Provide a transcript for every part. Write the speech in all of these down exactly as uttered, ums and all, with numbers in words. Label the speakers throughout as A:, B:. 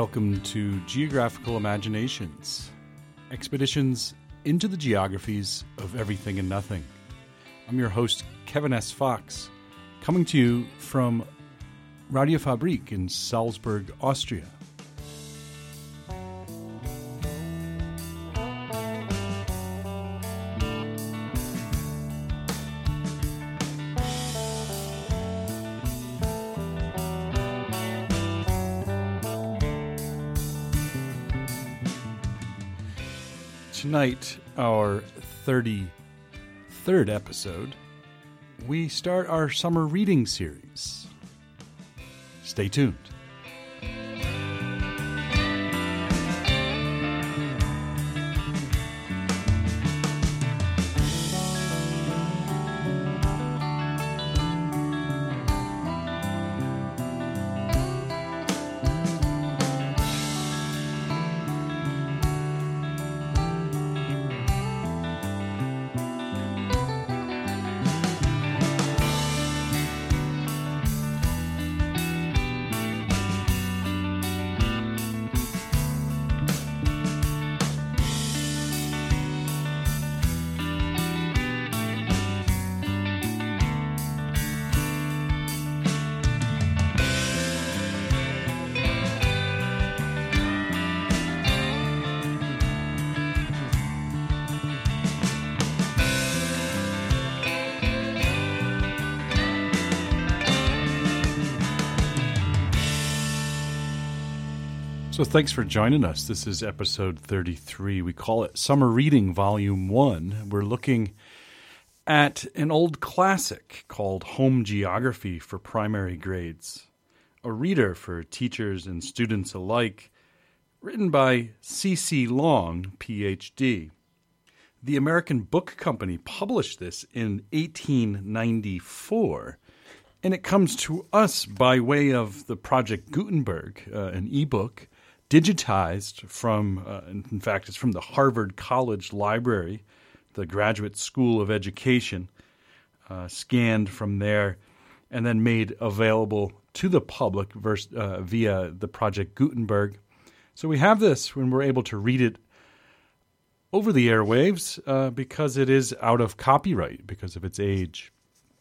A: Welcome to Geographical Imaginations, expeditions into the geographies of everything and nothing. I'm your host, Kevin S. Fox, coming to you from Radiofabrik in Salzburg, Austria. Tonight, our thirty-third episode, we start our summer reading series. Stay tuned. So thanks for joining us. This is episode thirty-three. We call it Summer Reading Volume one. We're looking at an old classic called Home Geography for Primary Grades, a reader for teachers and students alike, written by C C Long, P H D. The American Book Company published this in eighteen ninety-four, and it comes to us by way of the Project Gutenberg, uh, an ebook, digitized from, uh, in fact, it's from the Harvard College Library, the Graduate School of Education, uh, scanned from there, and then made available to the public vers- uh, via the Project Gutenberg. So we have this when we're able to read it over the airwaves uh, because it is out of copyright because of its age.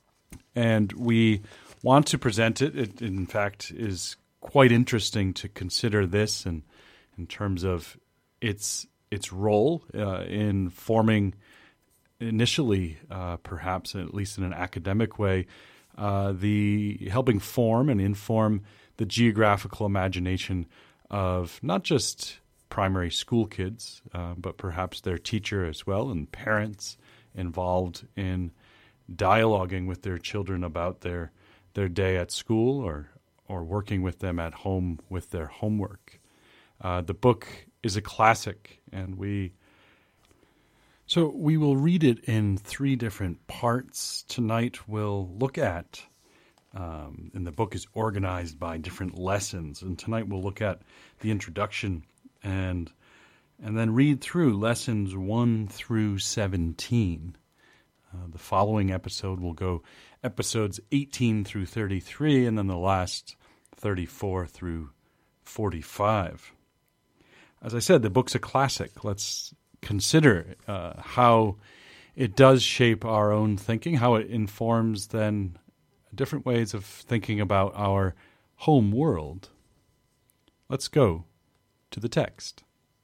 A: And we want to present it. It, in fact, is quite interesting to consider this and in terms of its its role uh, in forming initially, uh, perhaps at least in an academic way, uh, the helping form and inform the geographical imagination of not just primary school kids, uh, but perhaps their teacher as well and parents involved in dialoguing with their children about their their day at school or or working with them at home with their homework. Uh, the book is a classic, and we so we will read it in three different parts. Tonight we'll look at, um, and the book is organized by different lessons, and tonight we'll look at the introduction and and then read through lessons one through seventeen. Uh, the following episode will go episodes eighteen through thirty-three, and then the last thirty-four through forty-five. As I said, the book's a classic. Let's consider uh, how it does shape our own thinking, how it informs then different ways of thinking about our home world. Let's go to the text.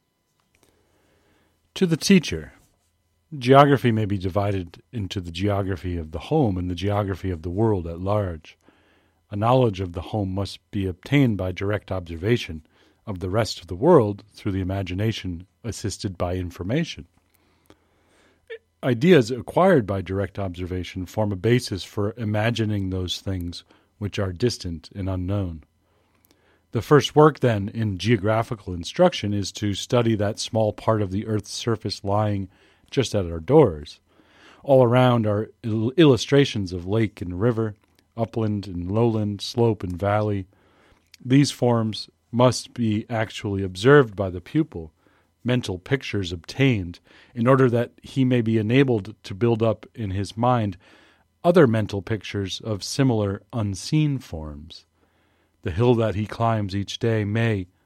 A: To the teacher. Geography may be divided into the geography of the home and the geography of the world at large. A knowledge of the home must be obtained by direct observation of the rest of the world through the imagination assisted by information. Ideas acquired by direct observation form a basis for imagining those things which are distant and unknown. The first work, then, in geographical instruction is to study that small part of the earth's surface lying just at our doors. All around are il- illustrations of lake and river, upland and lowland, slope and valley. These forms must be actually observed by the pupil, mental pictures obtained, in order that he may be enabled to build up in his mind other mental pictures of similar unseen forms. The hill that he climbs each day may,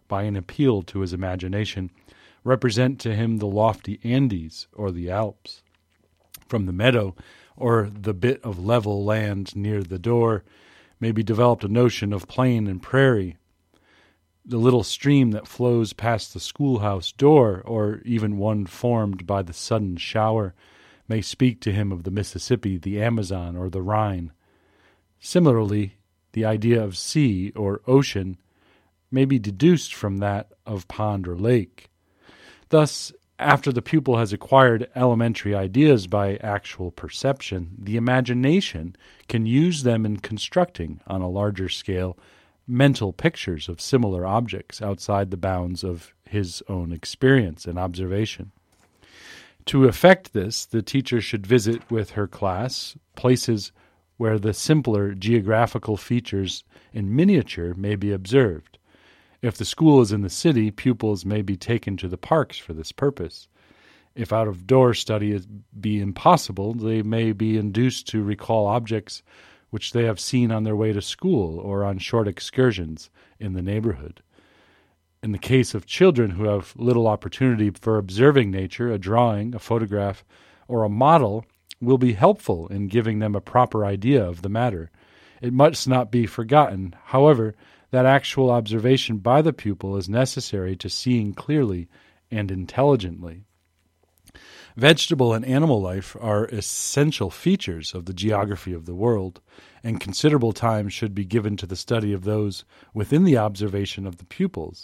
A: by an appeal to his imagination, represent to him the lofty Andes or the Alps. From the meadow or the bit of level land near the door may be developed a notion of plain and prairie. The little stream that flows past the schoolhouse door, or even one formed by the sudden shower, may speak to him of the Mississippi, the Amazon, or the Rhine. Similarly, the idea of sea or ocean may be deduced from that of pond or lake. Thus, after the pupil has acquired elementary ideas by actual perception, the imagination can use them in constructing, on a larger scale, mental pictures of similar objects outside the bounds of his own experience and observation. To effect this, the teacher should visit with her class places where the simpler geographical features in miniature may be observed. If the school is in the city, pupils may be taken to the parks for this purpose. If out-of-door study is be impossible, they may be induced to recall objects which they have seen on their way to school or on short excursions in the neighborhood. In the case of children who have little opportunity for observing nature, a drawing, a photograph, or a model will be helpful in giving them a proper idea of the matter. It must not be forgotten, however, that actual observation by the pupil is necessary to seeing clearly and intelligently. Vegetable and animal life are essential features of the geography of the world, and considerable time should be given to the study of those within the observation of the pupils.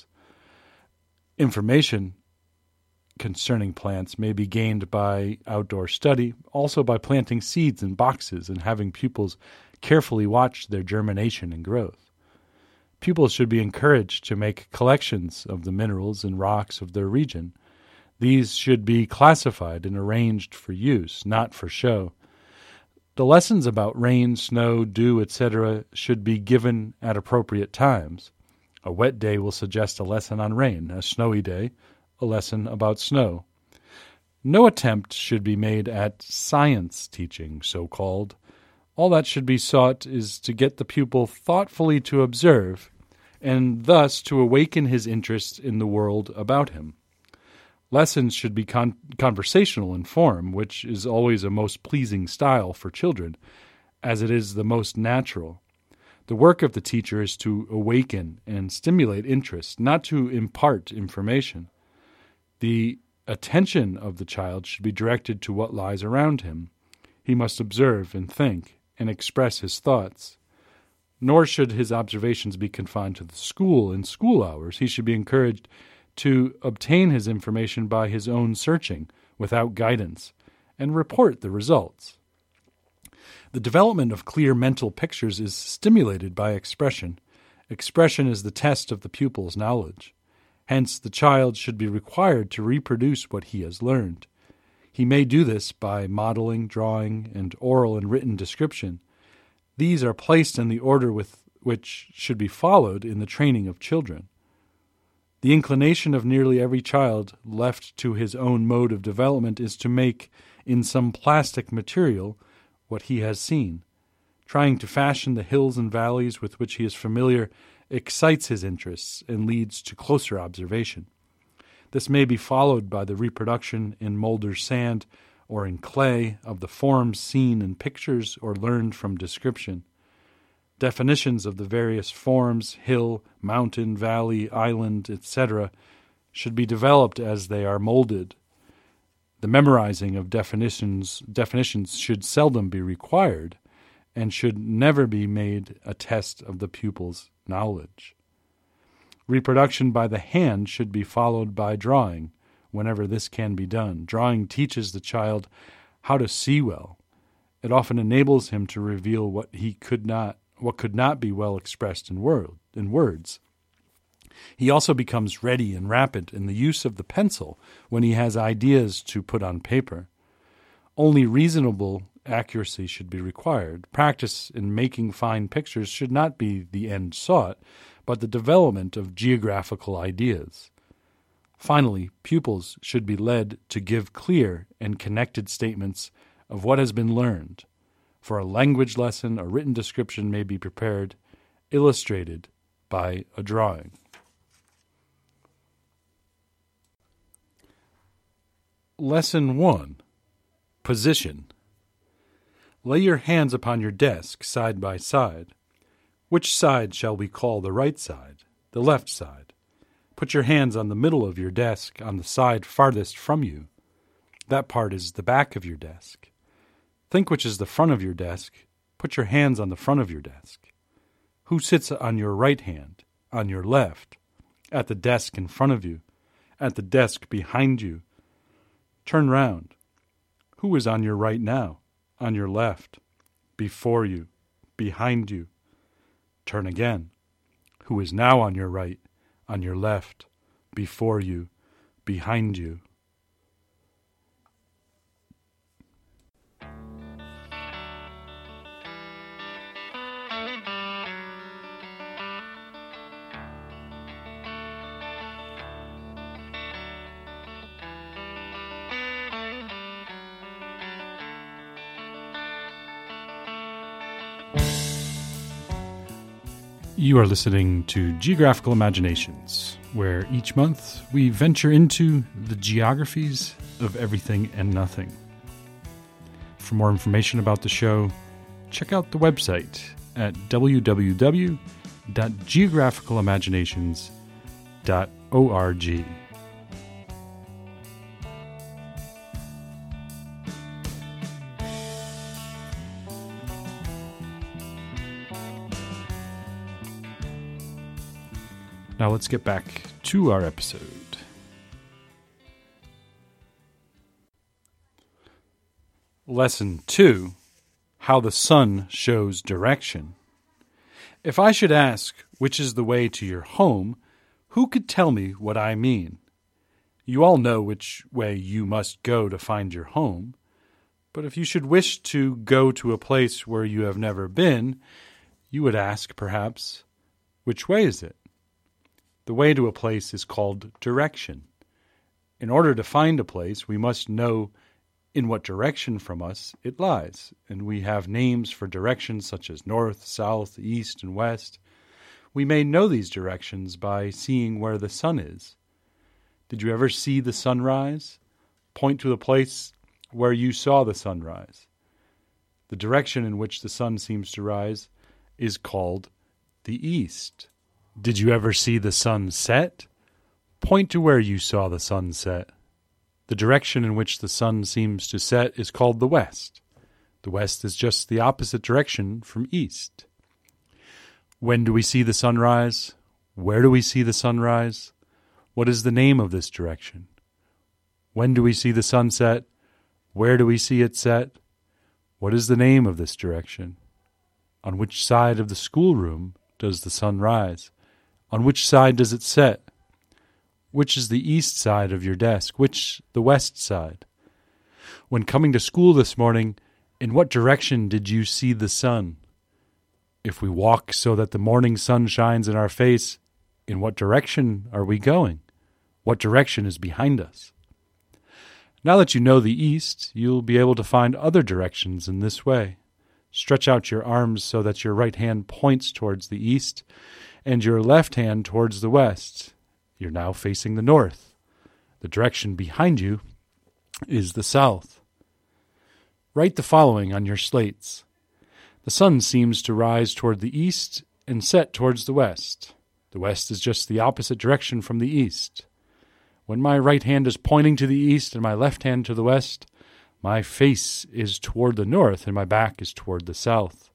A: Information concerning plants may be gained by outdoor study, also by planting seeds in boxes and having pupils carefully watch their germination and growth. Pupils should be encouraged to make collections of the minerals and rocks of their region. These should be classified and arranged for use, not for show. The lessons about rain, snow, dew, et cetera should be given at appropriate times. A wet day will suggest a lesson on rain, a snowy day, a lesson about snow. No attempt should be made at science teaching, so-called. All that should be sought is to get the pupil thoughtfully to observe, and thus to awaken his interest in the world about him. Lessons should be con- conversational in form, which is always a most pleasing style for children, as it is the most natural. The work of the teacher is to awaken and stimulate interest, not to impart information. The attention of the child should be directed to what lies around him. He must observe and think and express his thoughts. Nor should his observations be confined to the school in school hours. He should be encouraged to obtain his information by his own searching, without guidance, and report the results. The development of clear mental pictures is stimulated by expression. Expression is the test of the pupil's knowledge. Hence, the child should be required to reproduce what he has learned. He may do this by modeling, drawing, and oral and written description. These are placed in the order with which should be followed in the training of children. The inclination of nearly every child left to his own mode of development is to make, in some plastic material, what he has seen. Trying to fashion the hills and valleys with which he is familiar excites his interests and leads to closer observation. This may be followed by the reproduction in molder's sand or in clay of the forms seen in pictures or learned from description. Definitions of the various forms, hill, mountain, valley, island, et cetera, should be developed as they are molded. The memorizing of definitions definitions should seldom be required and should never be made a test of the pupil's knowledge. Reproduction by the hand should be followed by drawing, whenever this can be done. Drawing teaches the child how to see well. It often enables him to reveal what he could not, what could not be well expressed in word, in words. He also becomes ready and rapid in the use of the pencil when he has ideas to put on paper. Only reasonable accuracy should be required. Practice in making fine pictures should not be the end sought, but the development of geographical ideas. Finally, pupils should be led to give clear and connected statements of what has been learned. For a language lesson, a written description may be prepared, illustrated by a drawing. Lesson one. Position. Lay your hands upon your desk side by side. Which side shall we call the right side, the left side? Put your hands on the middle of your desk, on the side farthest from you. That part is the back of your desk. Think which is the front of your desk. Put your hands on the front of your desk. Who sits on your right hand, on your left, at the desk in front of you, at the desk behind you? Turn round. Who is on your right now, on your left, before you, behind you? Turn again. Who is now on your right, on your left, before you, behind you? You are listening to Geographical Imaginations, where each month we venture into the geographies of everything and nothing. For more information about the show, check out the website at w w w dot geographical imaginations dot org. Now let's get back to our episode. Lesson two, How the Sun Shows Direction. If I should ask which is the way to your home, who could tell me what I mean? You all know which way you must go to find your home, but if you should wish to go to a place where you have never been, you would ask, perhaps, which way is it? The way to a place is called direction. In order to find a place, we must know in what direction from us it lies, and we have names for directions such as north, south, east, and west. We may know these directions by seeing where the sun is. Did you ever see the sunrise? Point to the place where you saw the sunrise. The direction in which the sun seems to rise is called the east. Did you ever see the sun set? Point to where you saw the sun set. The direction in which the sun seems to set is called the west. The west is just the opposite direction from east. When do we see the sunrise? Where do we see the sunrise? What is the name of this direction? When do we see the sunset? Where do we see it set? What is the name of this direction? On which side of the schoolroom does the sun rise? On which side does it set? Which is the east side of your desk? Which the west side? When coming to school this morning, in what direction did you see the sun? If we walk so that the morning sun shines in our face, in what direction are we going? What direction is behind us? Now that you know the east, you'll be able to find other directions in this way. Stretch out your arms so that your right hand points towards the east, and your left hand towards the west. You're now facing the north. The direction behind you is the south. Write the following on your slates. The sun seems to rise toward the east and set towards the west. The west is just the opposite direction from the east. When my right hand is pointing to the east and my left hand to the west, my face is toward the north and my back is toward the south.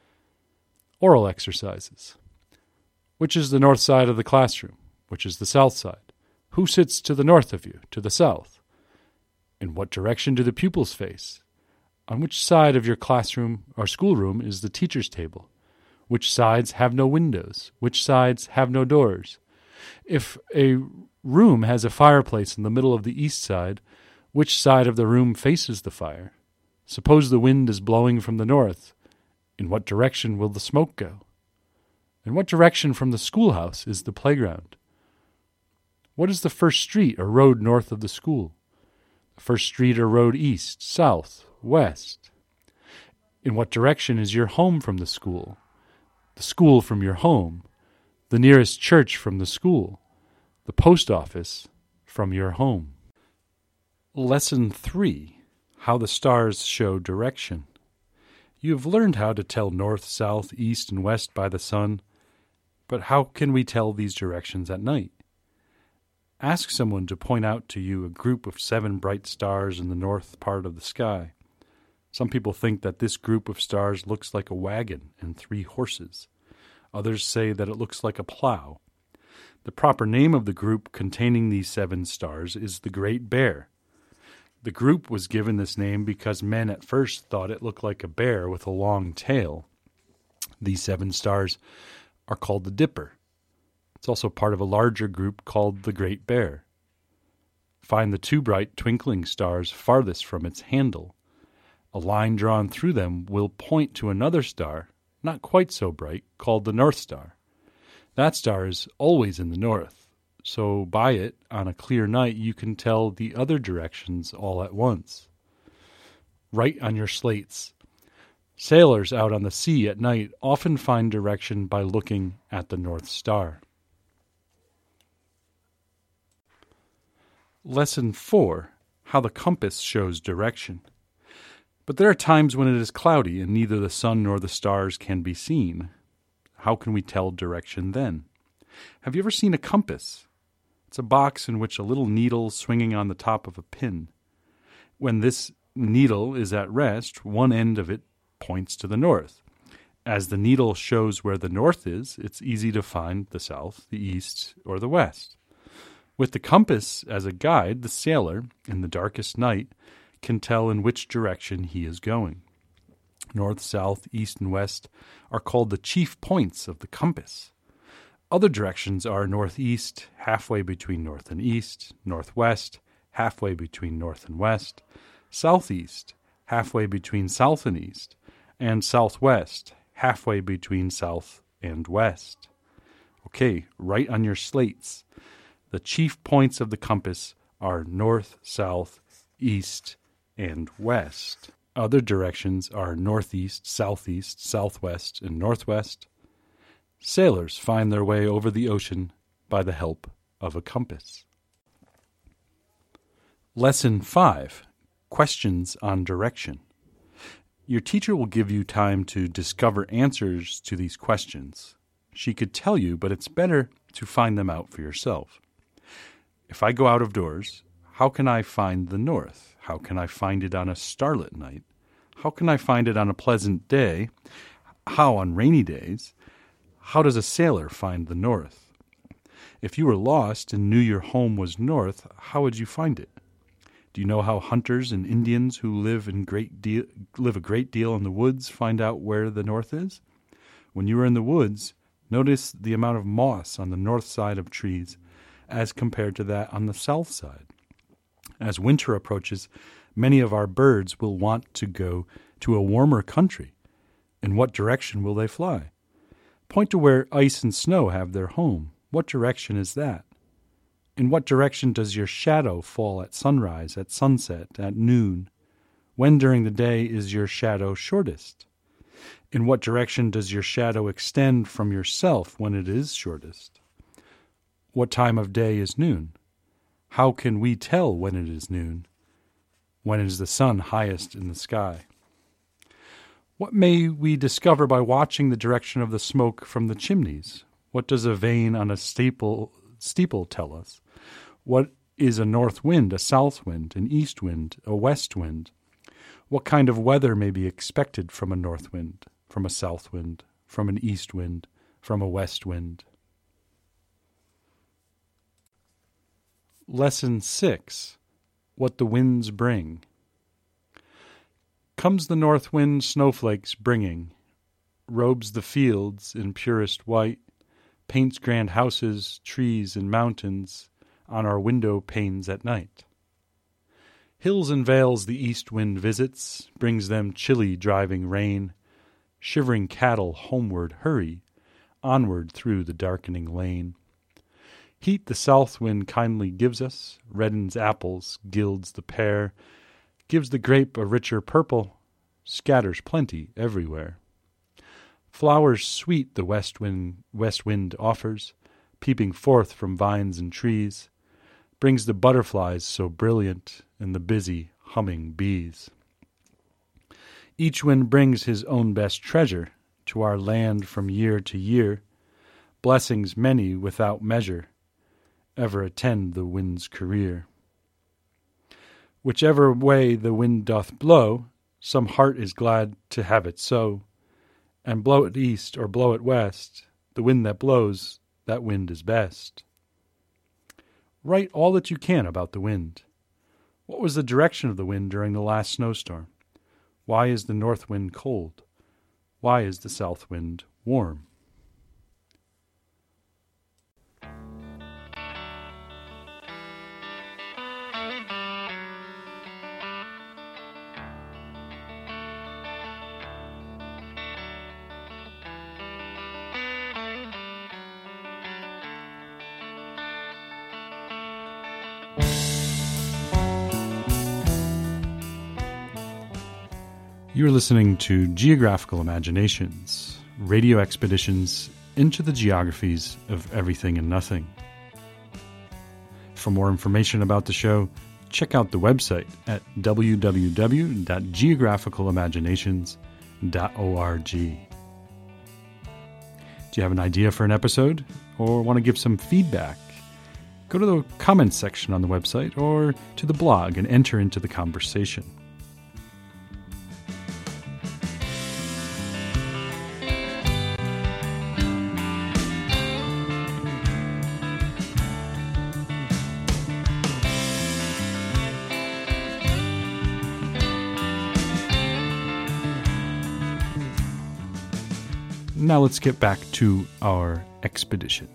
A: Oral exercises. Which is the north side of the classroom? Which is the south side? Who sits to the north of you, to the south? In what direction do the pupils face? On which side of your classroom or schoolroom is the teacher's table? Which sides have no windows? Which sides have no doors? If a room has a fireplace in the middle of the east side, which side of the room faces the fire? Suppose the wind is blowing from the north. In what direction will the smoke go? In what direction from the schoolhouse is the playground? What is the first street or road north of the school? The first street or road east, south, west? In what direction is your home from the school? The school from your home? The nearest church from the school? The post office from your home? Lesson three, How the Stars Show Direction. You have learned how to tell north, south, east, and west by the sun, but how can we tell these directions at night? Ask someone to point out to you a group of seven bright stars in the north part of the sky. Some people think that this group of stars looks like a wagon and three horses. Others say that it looks like a plow. The proper name of the group containing these seven stars is the Great Bear. The group was given this name because men at first thought it looked like a bear with a long tail. These seven stars are called the Dipper. It's also part of a larger group called the Great Bear. Find the two bright twinkling stars farthest from its handle. A line drawn through them will point to another star, not quite so bright, called the North Star. That star is always in the north. So by it, on a clear night, you can tell the other directions all at once. Write on your slates. Sailors out on the sea at night often find direction by looking at the North Star. Lesson four, How the Compass Shows Direction. But there are times when it is cloudy and neither the sun nor the stars can be seen. How can we tell direction then? Have you ever seen a compass? It's a box in which a little needle swinging on the top of a pin. When this needle is at rest, one end of it points to the north. As the needle shows where the north is, it's easy to find the south, the east, or the west. With the compass as a guide, the sailor, in the darkest night, can tell in which direction he is going. North, south, east, and west are called the chief points of the compass. Other directions are northeast, halfway between north and east, northwest, halfway between north and west, southeast, halfway between south and east, and southwest, halfway between south and west. Okay, write on your slates. The chief points of the compass are north, south, east, and west. Other directions are northeast, southeast, southwest, and northwest. Sailors find their way over the ocean by the help of a compass. Lesson five, Questions on Direction. Your teacher will give you time to discover answers to these questions. She could tell you, but it's better to find them out for yourself. If I go out of doors, how can I find the north? How can I find it on a starlit night? How can I find it on a pleasant day? How on rainy days? How does a sailor find the north? If you were lost and knew your home was north, how would you find it? Do you know how hunters and Indians who live in great deal, live a great deal in the woods find out where the north is? When you are in the woods, notice the amount of moss on the north side of trees as compared to that on the south side. As winter approaches, many of our birds will want to go to a warmer country. In what direction will they fly? Point to where ice and snow have their home. What direction is that? In what direction does your shadow fall at sunrise, at sunset, at noon? When during the day is your shadow shortest? In what direction does your shadow extend from yourself when it is shortest? What time of day is noon? How can we tell when it is noon? When is the sun highest in the sky? What may we discover by watching the direction of the smoke from the chimneys? What does a vane on a steeple, steeple tell us? What is a north wind, a south wind, an east wind, a west wind? What kind of weather may be expected from a north wind, from a south wind, from an east wind, from a west wind? Lesson six, What the Winds Bring. Comes the north wind snowflakes bringing, robes the fields in purest white, paints grand houses, trees, and mountains on our window panes at night. Hills and vales the east wind visits, brings them chilly driving rain. Shivering cattle homeward hurry, onward through the darkening lane. Heat the south wind kindly gives us, reddens apples, gilds the pear, gives the grape a richer purple, scatters plenty everywhere. Flowers sweet the west wind, west wind offers, peeping forth from vines and trees, brings the butterflies so brilliant and the busy, humming bees. Each wind brings his own best treasure to our land from year to year. Blessings many without measure ever attend the wind's career. Whichever way the wind doth blow, some heart is glad to have it so. And blow it east or blow it west, the wind that blows, that wind is best. Write all that you can about the wind. What was the direction of the wind during the last snowstorm? Why is the north wind cold? Why is the south wind warm? You're listening to Geographical Imaginations, radio expeditions into the geographies of everything and nothing. For more information about the show, check out the website at w w w dot geographical imaginations dot org. Do you have an idea for an episode or want to give some feedback? Go to the comments section on the website or to the blog and enter into the conversation. Now let's get back to our expedition.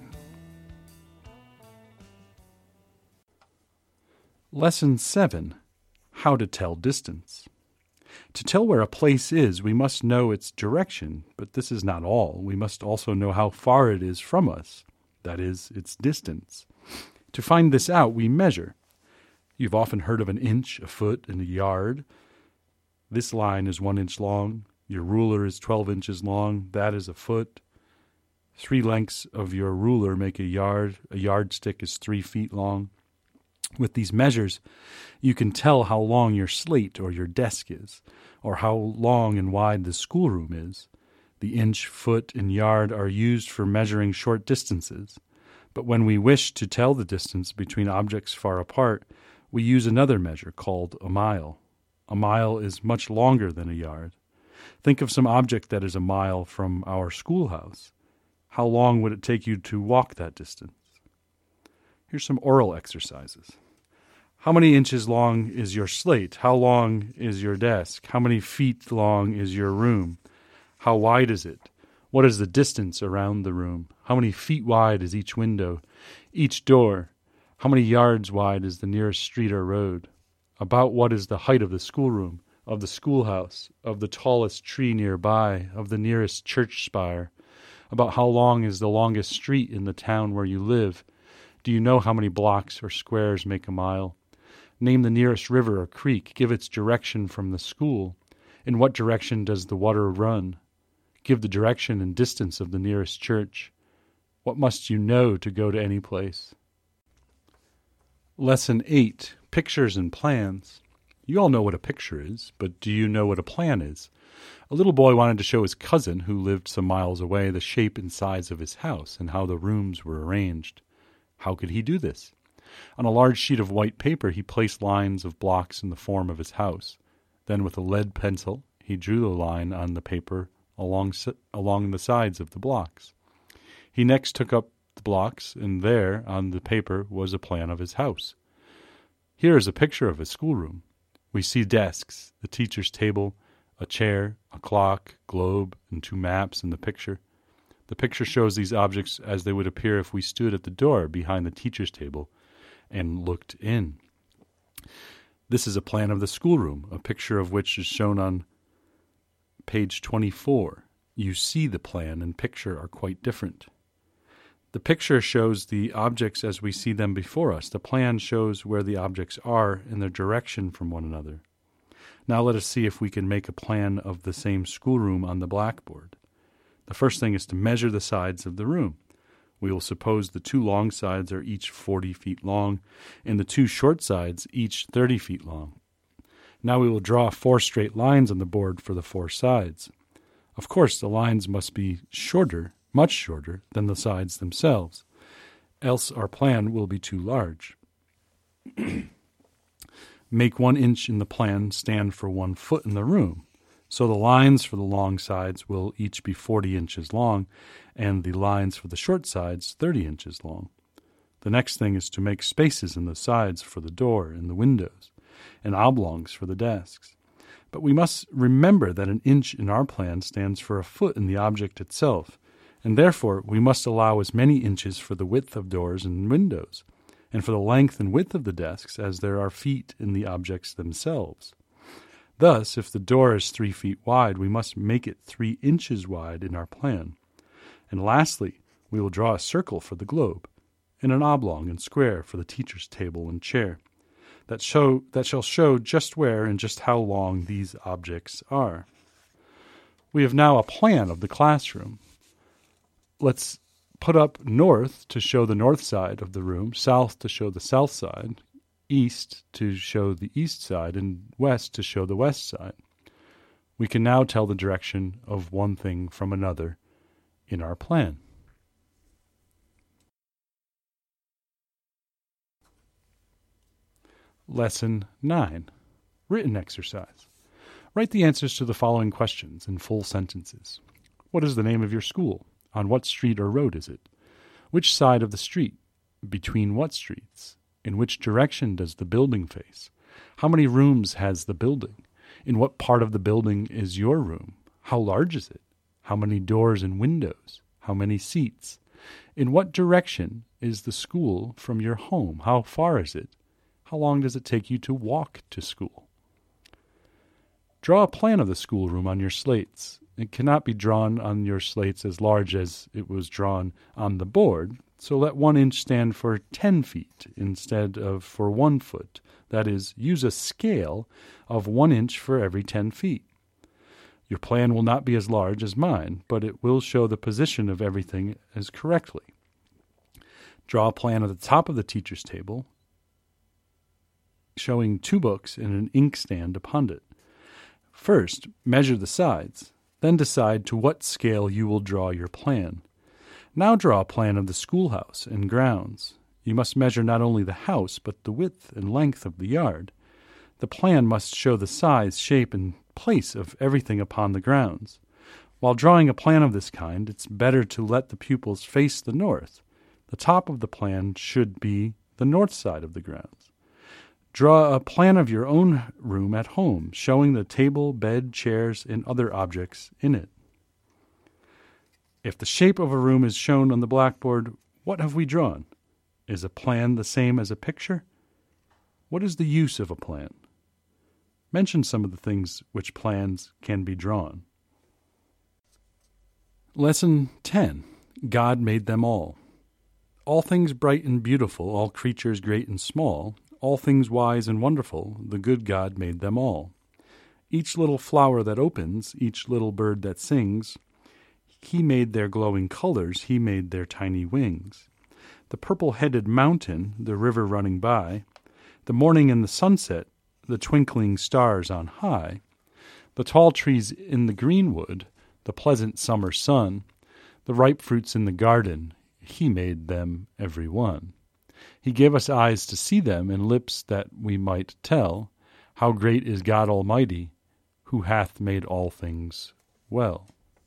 A: Lesson seven, How to Tell Distance. To tell where a place is, we must know its direction, but this is not all. We must also know how far it is from us, that is, its distance. To find this out, we measure. You've often heard of an inch, a foot, and a yard. This line is one inch long. Your ruler is twelve inches long. That is a foot. Three lengths of your ruler make a yard. A yardstick is three feet long. With these measures, you can tell how long your slate or your desk is, or how long and wide the schoolroom is. The inch, foot, and yard are used for measuring short distances. But when we wish to tell the distance between objects far apart, we use another measure called a mile. A mile is much longer than a yard. Think of some object that is a mile from our schoolhouse. How long would it take you to walk that distance? Here's some oral exercises. How many inches long is your slate? How long is your desk? How many feet long is your room? How wide is it? What is the distance around the room? How many feet wide is each window, each door? How many yards wide is the nearest street or road? About what is the height of the schoolroom, of the schoolhouse, of the tallest tree nearby, of the nearest church spire? About how long is the longest street in the town where you live? Do you know how many blocks or squares make a mile? Name the nearest river or creek. Give its direction from the school. In what direction does the water run? Give the direction and distance of the nearest church. What must you know to go to any place? Lesson eight, Pictures and Plans. You all know what a picture is, but do you know what a plan is? A little boy wanted to show his cousin, who lived some miles away, the shape and size of his house and how the rooms were arranged. How could he do this? On a large sheet of white paper, he placed lines of blocks in the form of his house. Then with a lead pencil, he drew the line on the paper along, along the sides of the blocks. He next took up the blocks, and there, on the paper, was a plan of his house. Here is a picture of his schoolroom. We see desks, the teacher's table, a chair, a clock, globe, and two maps in the picture. The picture shows these objects as they would appear if we stood at the door behind the teacher's table and looked in. This is a plan of the schoolroom, a picture of which is shown on page twenty-four. You see the plan and picture are quite different. The picture shows the objects as we see them before us. The plan shows where the objects are and their direction from one another. Now let us see if we can make a plan of the same schoolroom on the blackboard. The first thing is to measure the sides of the room. We will suppose the two long sides are each forty feet long, and the two short sides each thirty feet long. Now we will draw four straight lines on the board for the four sides. Of course, the lines must be shorter, much shorter, than the sides themselves, else our plan will be too large. Make one inch in the plan stand for one foot in the room. So the lines for the long sides will each be forty inches long, and the lines for the short sides thirty inches long. The next thing is to make spaces in the sides for the door and the windows, and oblongs for the desks. But we must remember that an inch in our plan stands for a foot in the object itself, and therefore we must allow as many inches for the width of doors and windows, and for the length and width of the desks as there are feet in the objects themselves. Thus, if the door is three feet wide, we must make it three inches wide in our plan. And lastly, we will draw a circle for the globe, and an oblong and square for the teacher's table and chair, that show that shall show just where and just how long these objects are. We have now a plan of the classroom. Let's put up north to show the north side of the room, south to show the south side, east to show the east side, and west to show the west side. We can now tell the direction of one thing from another in our plan. Lesson nine. Written exercise. Write the answers to the following questions in full sentences. What is the name of your school? On what street or road is it? Which side of the street? Between what streets? In which direction does the building face? How many rooms has the building? In what part of the building is your room? How large is it? How many doors and windows? How many seats? In what direction is the school from your home? How far is it? How long does it take you to walk to school? Draw a plan of the schoolroom on your slates. It cannot be drawn on your slates as large as it was drawn on the board, so let one inch stand for ten feet instead of for one foot. That is, use a scale of one inch for every ten feet. Your plan will not be as large as mine, but it will show the position of everything as correctly. Draw a plan at the top of the teacher's table, showing two books and an inkstand upon it. First, measure the sides. Then decide to what scale you will draw your plan. Now draw a plan of the schoolhouse and grounds. You must measure not only the house, but the width and length of the yard. The plan must show the size, shape, and place of everything upon the grounds. While drawing a plan of this kind, it's better to let the pupils face the north. The top of the plan should be the north side of the grounds. Draw a plan of your own room at home, showing the table, bed, chairs, and other objects in it. If the shape of a room is shown on the blackboard, what have we drawn? Is a plan the same as a picture? What is the use of a plan? Mention some of the things which plans can be drawn. Lesson ten. God made them all. All things bright and beautiful, all creatures great and small, all things wise and wonderful, the good God made them all. Each little flower that opens, each little bird that sings, He made their glowing colors, He made their tiny wings. The purple-headed mountain, the river running by, the morning and the sunset, the twinkling stars on high, the tall trees in the greenwood, the pleasant summer sun, the ripe fruits in the garden, He made them every one. He gave us eyes to see them and lips that we might tell how great is God Almighty, who hath made all things well.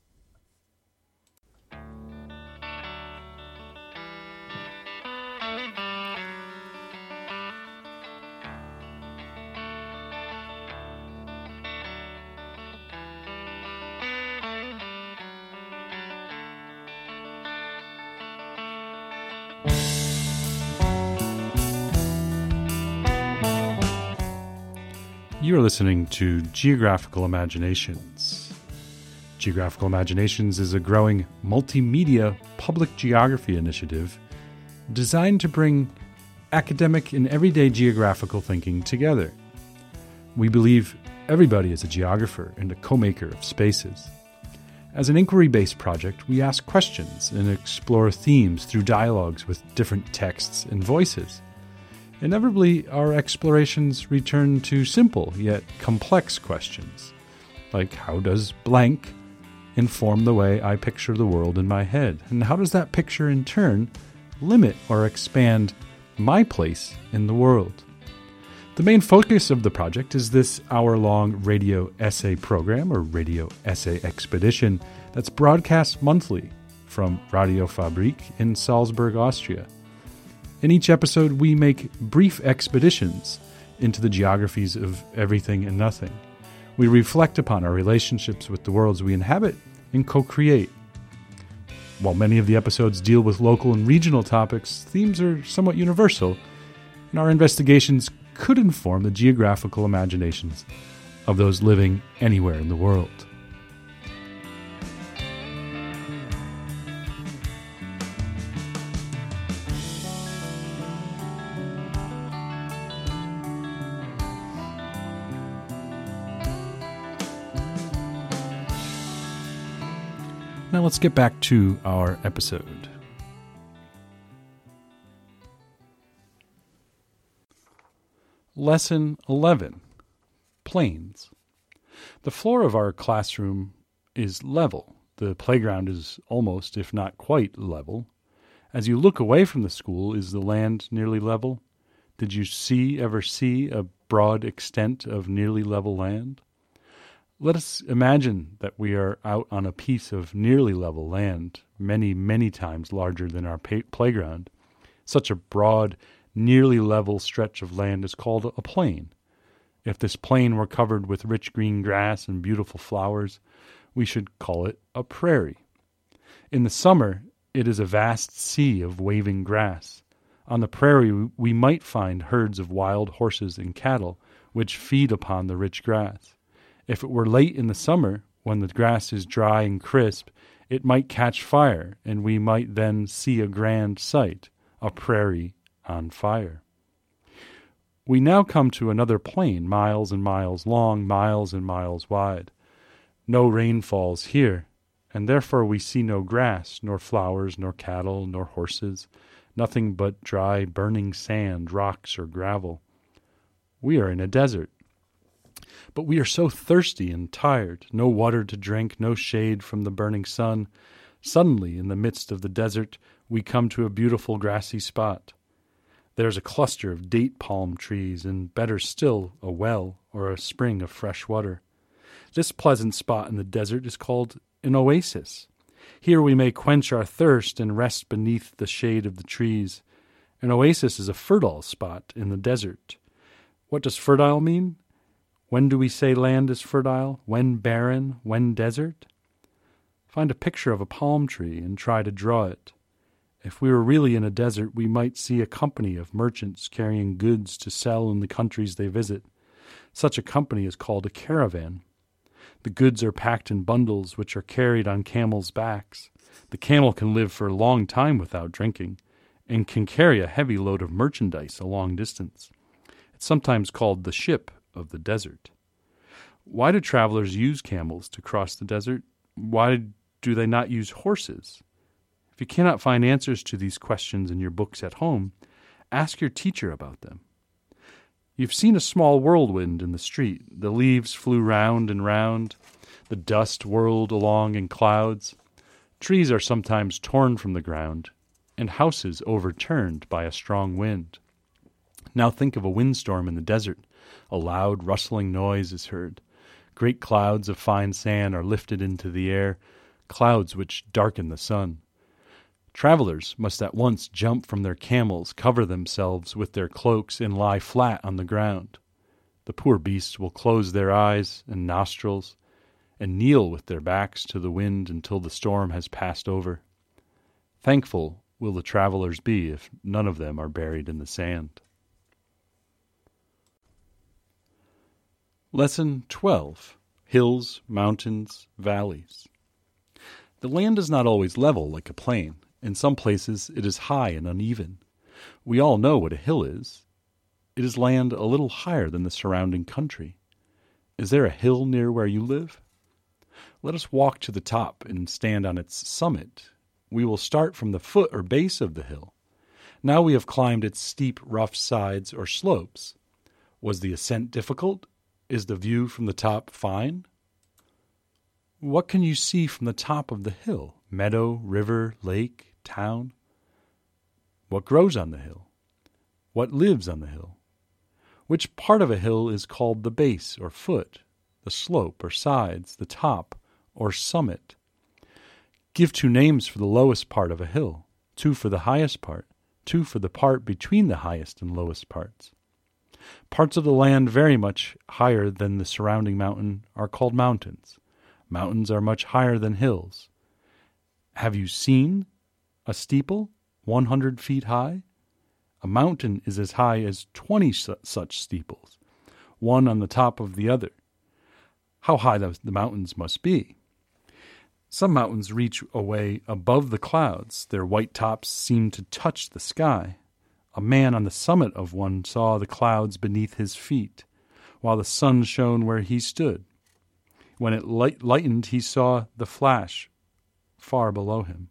A: You are listening to Geographical Imaginations. Geographical Imaginations is a growing multimedia public geography initiative designed to bring academic and everyday geographical thinking together. We believe everybody is a geographer and a co-maker of spaces. As an inquiry-based project, we ask questions and explore themes through dialogues with different texts and voices. Inevitably, our explorations return to simple yet complex questions, like how does blank inform the way I picture the world in my head? And how does that picture in turn limit or expand my place in the world? The main focus of the project is this hour-long radio essay program, or radio essay expedition, that's broadcast monthly from Radio Fabrik in Salzburg, Austria. In each episode, we make brief expeditions into the geographies of everything and nothing. We reflect upon our relationships with the worlds we inhabit and co-create. While many of the episodes deal with local and regional topics, themes are somewhat universal, and our investigations could inform the geographical imaginations of those living anywhere in the world. Now let's get back to our episode. Lesson eleven, Plains. The floor of our classroom is level. The playground is almost, if not quite, level. As you look away from the school, is the land nearly level? Did you see ever see a broad extent of nearly level land? Let us imagine that we are out on a piece of nearly level land, many, many times larger than our pay- playground. Such a broad, nearly level stretch of land is called a plain. If this plain were covered with rich green grass and beautiful flowers, we should call it a prairie. In the summer, it is a vast sea of waving grass. On the prairie, we might find herds of wild horses and cattle, which feed upon the rich grass. If it were late in the summer, when the grass is dry and crisp, it might catch fire, and we might then see a grand sight, a prairie on fire. We now come to another plain, miles and miles long, miles and miles wide. No rain falls here, and therefore we see no grass, nor flowers, nor cattle, nor horses, nothing but dry, burning sand, rocks, or gravel. We are in a desert. But we are so thirsty and tired, no water to drink, no shade from the burning sun. Suddenly, in the midst of the desert, we come to a beautiful grassy spot. There's a cluster of date palm trees, and better still, a well or a spring of fresh water. This pleasant spot in the desert is called an oasis. Here we may quench our thirst and rest beneath the shade of the trees. An oasis is a fertile spot in the desert. What does fertile mean? When do we say land is fertile? When barren? When desert? Find a picture of a palm tree and try to draw it. If we were really in a desert, we might see a company of merchants carrying goods to sell in the countries they visit. Such a company is called a caravan. The goods are packed in bundles which are carried on camels' backs. The camel can live for a long time without drinking and can carry a heavy load of merchandise a long distance. It's sometimes called the ship of the desert. Why do travelers use camels to cross the desert? Why do they not use horses? If you cannot find answers to these questions in your books at home, ask your teacher about them. You've seen a small whirlwind in the street. The leaves flew round and round. The dust whirled along in clouds. Trees are sometimes torn from the ground, and houses overturned by a strong wind. Now think of a windstorm in the desert. A loud, rustling noise is heard. Great clouds of fine sand are lifted into the air, clouds which darken the sun. Travelers must at once jump from their camels, cover themselves with their cloaks, and lie flat on the ground. The poor beasts will close their eyes and nostrils and kneel with their backs to the wind until the storm has passed over. Thankful will the travelers be if none of them are buried in the sand. Lesson twelve. Hills, Mountains, Valleys. The land is not always level like a plain. In some places it is high and uneven. We all know what a hill is. It is land a little higher than the surrounding country. Is there a hill near where you live? Let us walk to the top and stand on its summit. We will start from the foot or base of the hill. Now we have climbed its steep, rough sides or slopes. Was the ascent difficult? Is the view from the top fine? What can you see from the top of the hill? Meadow, river, lake, town? What grows on the hill? What lives on the hill? Which part of a hill is called the base or foot, the slope or sides, the top or summit? Give two names for the lowest part of a hill, two for the highest part, two for the part between the highest and lowest parts. Parts of the land very much higher than the surrounding mountain are called mountains. Mountains are much higher than hills. Have you seen a steeple one hundred feet high? A mountain is as high as twenty su- such steeples, one on the top of the other. How high the, the mountains must be. Some mountains reach away above the clouds. Their white tops seem to touch the sky. A man on the summit of one saw the clouds beneath his feet, while the sun shone where he stood. When it light- lightened, he saw the flash far below him.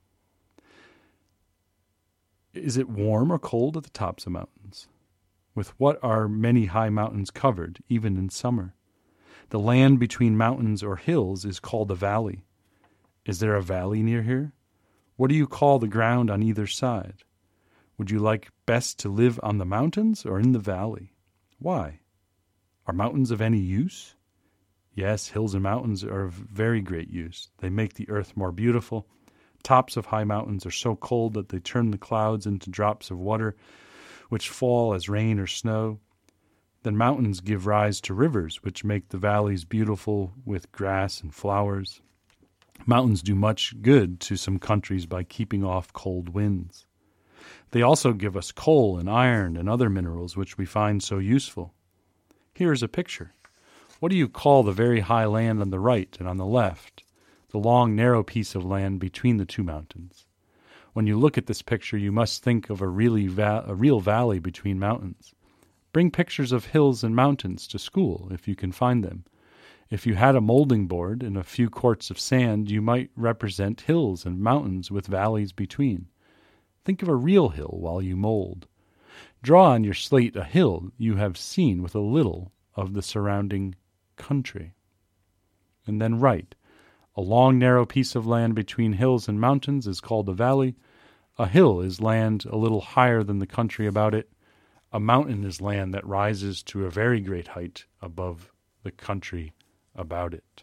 A: Is it warm or cold at the tops of mountains? With what are many high mountains covered, even in summer? The land between mountains or hills is called a valley. Is there a valley near here? What do you call the ground on either side? Would you like best to live on the mountains or in the valley? Why? Are mountains of any use? Yes, hills and mountains are of very great use. They make the earth more beautiful. Tops of high mountains are so cold that they turn the clouds into drops of water, which fall as rain or snow. Then mountains give rise to rivers, which make the valleys beautiful with grass and flowers. Mountains do much good to some countries by keeping off cold winds. They also give us coal and iron and other minerals which we find so useful. Here is a picture. What do you call the very high land on the right and on the left, the long, narrow piece of land between the two mountains? When you look at this picture, you must think of a, really va- a real valley between mountains. Bring pictures of hills and mountains to school if you can find them. If you had a molding board and a few quarts of sand, you might represent hills and mountains with valleys between. Think of a real hill while you mold. Draw on your slate a hill you have seen with a little of the surrounding country. And then write, a long narrow piece of land between hills and mountains is called a valley. A hill is land a little higher than the country about it. A mountain is land that rises to a very great height above the country about it.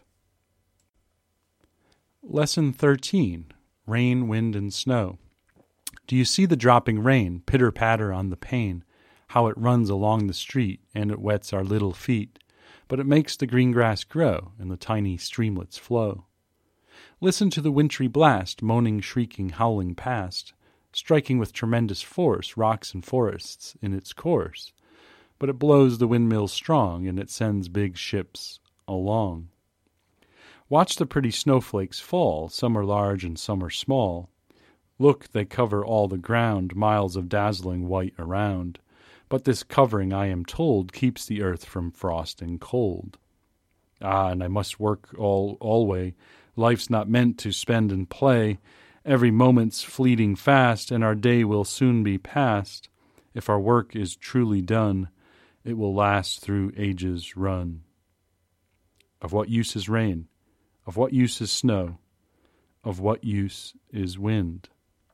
A: Lesson thirteen, Rain, Wind, and Snow. Do you see the dropping rain, pitter-patter on the pane, how it runs along the street, and it wets our little feet, but it makes the green grass grow, and the tiny streamlets flow. Listen to the wintry blast, moaning, shrieking, howling past, striking with tremendous force rocks and forests in its course, but it blows the windmills strong, and it sends big ships along. Watch the pretty snowflakes fall, some are large and some are small. Look, they cover all the ground, miles of dazzling white around. But this covering, I am told, keeps the earth from frost and cold. Ah, and I must work all alway. Life's not meant to spend and play. Every moment's fleeting fast, and our day will soon be past. If our work is truly done, it will last through ages run. Of what use is rain? Of what use is snow? Of what use is wind?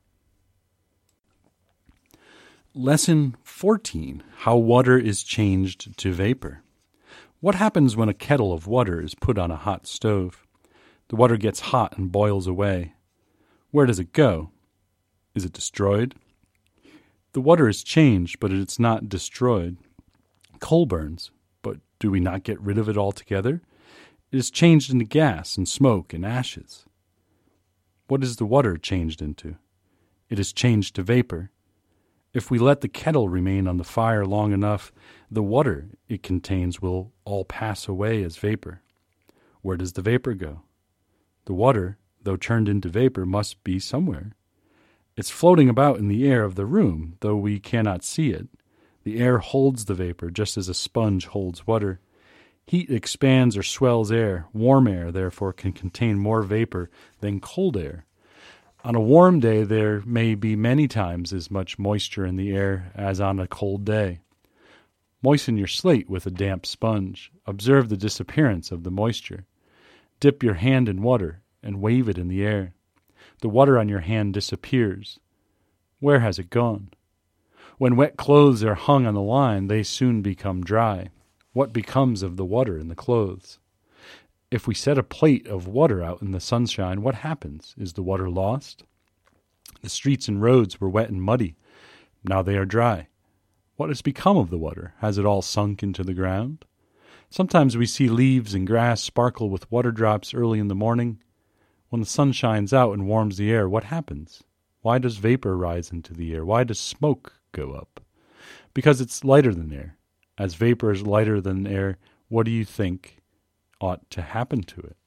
A: Lesson fourteen, How Water is Changed to Vapor. What happens when a kettle of water is put on a hot stove? The water gets hot and boils away. Where does it go? Is it destroyed? The water is changed, but it's not destroyed. Coal burns, but do we not get rid of it altogether? It is changed into gas and smoke and ashes. What is the water changed into? It is changed to vapor. If we let the kettle remain on the fire long enough, the water it contains will all pass away as vapor. Where does the vapor go? The water, though turned into vapor, must be somewhere. It's floating about in the air of the room, though we cannot see it. The air holds the vapor just as a sponge holds water. Heat expands or swells air. Warm air, therefore, can contain more vapor than cold air. On a warm day, there may be many times as much moisture in the air as on a cold day. Moisten your slate with a damp sponge. Observe the disappearance of the moisture. Dip your hand in water and wave it in the air. The water on your hand disappears. Where has it gone? When wet clothes are hung on the line, they soon become dry. What becomes of the water in the clothes? If we set a plate of water out in the sunshine, what happens? Is the water lost? The streets and roads were wet and muddy. Now they are dry. What has become of the water? Has it all sunk into the ground? Sometimes we see leaves and grass sparkle with water drops early in the morning. When the sun shines out and warms the air, what happens? Why does vapor rise into the air? Why does smoke go up? Because it's lighter than air. As vapor is lighter than air, what do you think ought to happen to it?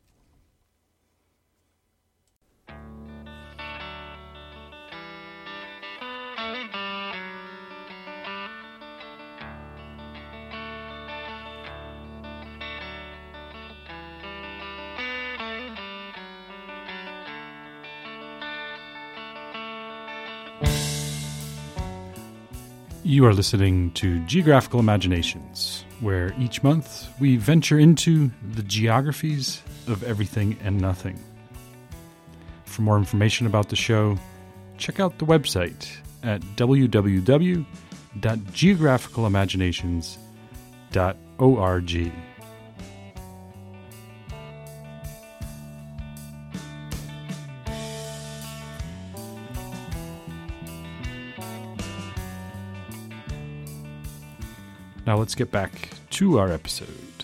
A: You are listening to Geographical Imaginations, where each month we venture into the geographies of everything and nothing. For more information about the show, check out the website at w w w dot geographical imaginations dot org. Now let's get back to our episode.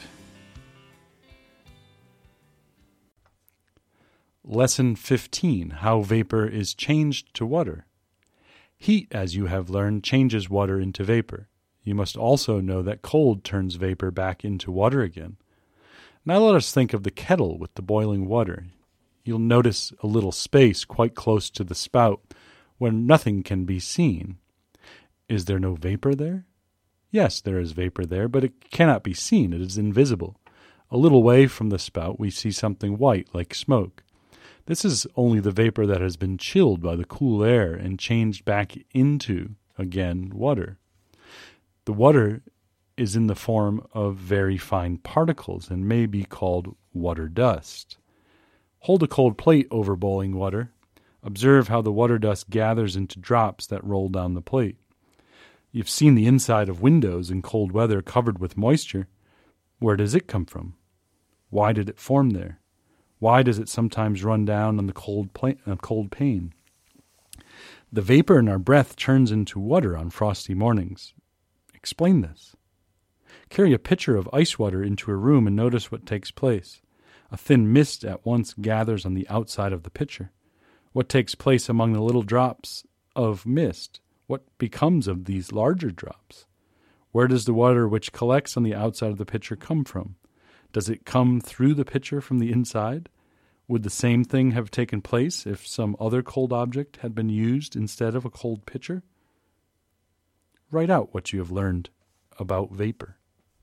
A: Lesson fifteen, How Vapor is Changed to Water. Heat, as you have learned, changes water into vapor. You must also know that cold turns vapor back into water again. Now let us think of the kettle with the boiling water. You'll notice a little space quite close to the spout where nothing can be seen. Is there no vapor there? Yes, there is vapor there, but it cannot be seen. It is invisible. A little way from the spout, we see something white, like smoke. This is only the vapor that has been chilled by the cool air and changed back into, again, water. The water is in the form of very fine particles and may be called water dust. Hold a cold plate over boiling water. Observe how the water dust gathers into drops that roll down the plate. You've seen the inside of windows in cold weather covered with moisture. Where does it come from? Why did it form there? Why does it sometimes run down on the cold, pla- uh, cold pane? The vapor in our breath turns into water on frosty mornings. Explain this. Carry a pitcher of ice water into a room and notice what takes place. A thin mist at once gathers on the outside of the pitcher. What takes place among the little drops of mist? What becomes of these larger drops? Where does the water which collects on the outside of the pitcher come from? Does it come through the pitcher from the inside? Would the same thing have taken place if some other cold object had been used instead of a cold pitcher? Write out what you have learned about vapor.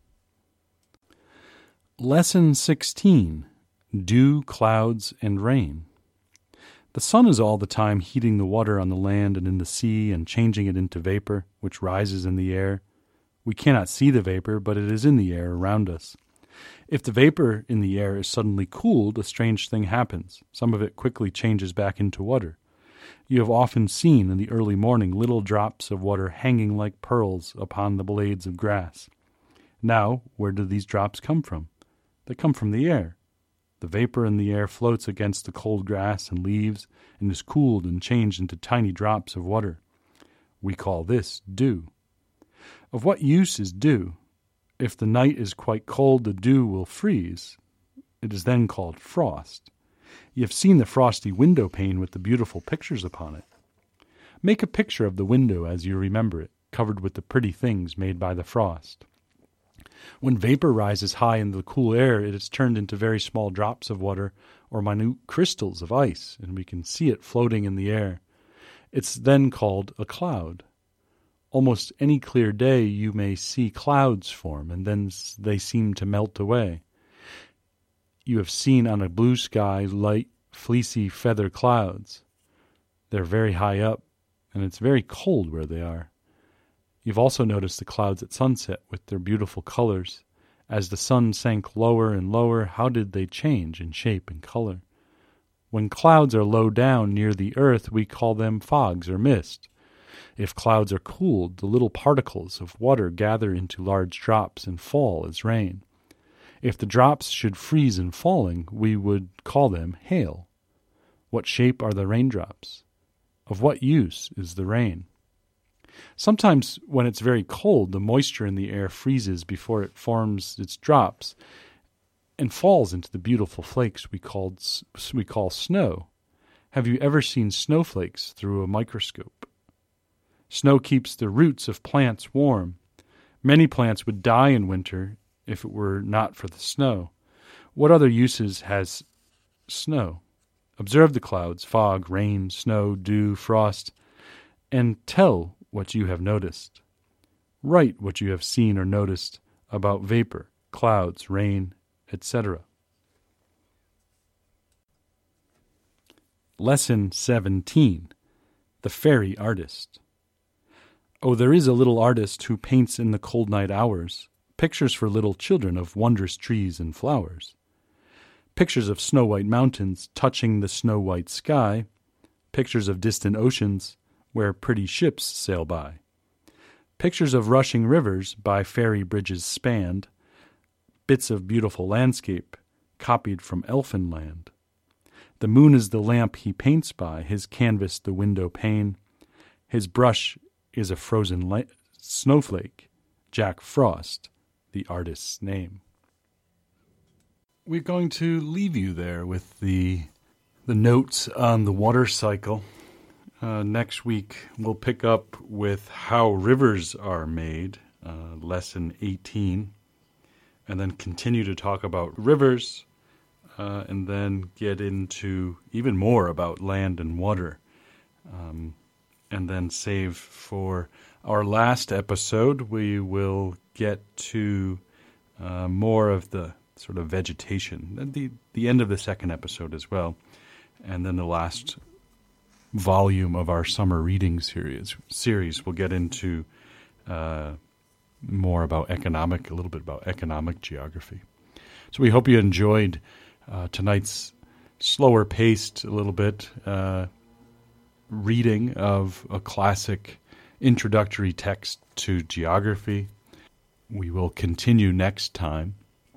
A: Lesson sixteen, Dew, Clouds, and Rain. The sun is all the time heating the water on the land and in the sea and changing it into vapor, which rises in the air. We cannot see the vapor, but it is in the air around us. If the vapor in the air is suddenly cooled, a strange thing happens. Some of it quickly changes back into water. You have often seen in the early morning little drops of water hanging like pearls upon the blades of grass. Now, where do these drops come from? They come from the air. The vapor in the air floats against the cold grass and leaves and is cooled and changed into tiny drops of water. We call this dew. Of what use is dew? If the night is quite cold, the dew will freeze. It is then called frost. You have seen the frosty window pane with the beautiful pictures upon it. Make a picture of the window as you remember it, covered with the pretty things made by the frost. When vapor rises high in the cool air, it is turned into very small drops of water or minute crystals of ice, and we can see it floating in the air. It's then called a cloud. Almost any clear day you may see clouds form, and then they seem to melt away. You have seen on a blue sky light, fleecy feather clouds. They're very high up, and it's very cold where they are. You've also noticed the clouds at sunset with their beautiful colors. As the sun sank lower and lower, how did they change in shape and color? When clouds are low down near the earth, we call them fogs or mist. If clouds are cooled, the little particles of water gather into large drops and fall as rain. If the drops should freeze in falling, we would call them hail. What shape are the raindrops? Of what use is the rain? Sometimes when it's very cold, the moisture in the air freezes before it forms its drops and falls into the beautiful flakes we, called, we call snow. Have you ever seen snowflakes through a microscope? Snow keeps the roots of plants warm. Many plants would die in winter if it were not for the snow. What other uses has snow? Observe the clouds, fog, rain, snow, dew, frost, and tell what you have noticed. Write what you have seen or noticed about vapor, clouds, rain, et cetera. Lesson seventeen. The Fairy Artist. Oh, there is a little artist who paints in the cold night hours pictures for little children of wondrous trees and flowers. Pictures of snow-white mountains touching the snow-white sky. Pictures of distant oceans where pretty ships sail by. Pictures of rushing rivers by fairy bridges spanned. Bits of beautiful landscape copied from Elfinland. The moon is the lamp he paints by, his canvas the window pane. His brush is a frozen la- snowflake, Jack Frost, the artist's name. We're going to leave you there with the the notes on the water cycle. Uh, next week, we'll pick up with how rivers are made, uh, lesson eighteen, and then continue to talk about rivers, uh, and then get into even more about land and water, um, and then save for our last episode. We will get to uh, more of the sort of vegetation at the, the end of the second episode as well, and then the last volume of our summer reading series series we'll get into uh, more about economic, a little bit about economic geography. So we hope you enjoyed uh, tonight's slower paced, a little bit uh, reading of a classic introductory text to geography. We will continue next time.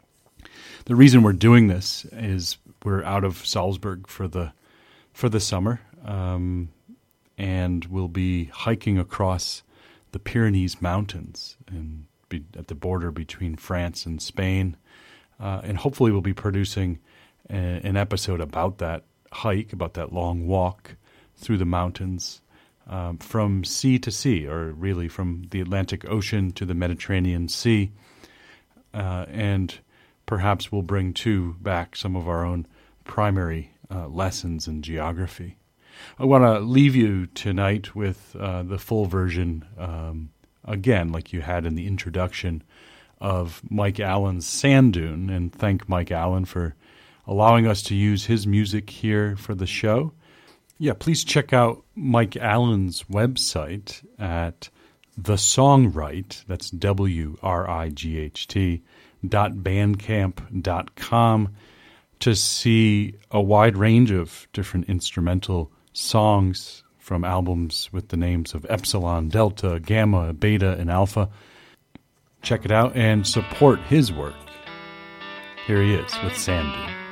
A: The reason we're doing this is we're out of Salzburg for the for the summer. Um, and we'll be hiking across the Pyrenees Mountains and be at the border between France and Spain. Uh, and hopefully we'll be producing a, an episode about that hike, about that long walk through the mountains um, from sea to sea, or really from the Atlantic Ocean to the Mediterranean Sea. Uh, and perhaps we'll bring, too, back some of our own primary uh, lessons in geography. I want to leave you tonight with uh, the full version, um, again, like you had in the introduction, of Mike Allen's Sand Dune, and thank Mike Allen for allowing us to use his music here for the show. Yeah, please check out Mike Allen's website at The Songwrite, that's W R I G H T, dot bandcamp dot com, to see a wide range of different instrumental songs from albums with the names of Epsilon, Delta, Gamma, Beta, and Alpha. Check it out and support his work. Here he is with Sand Dune.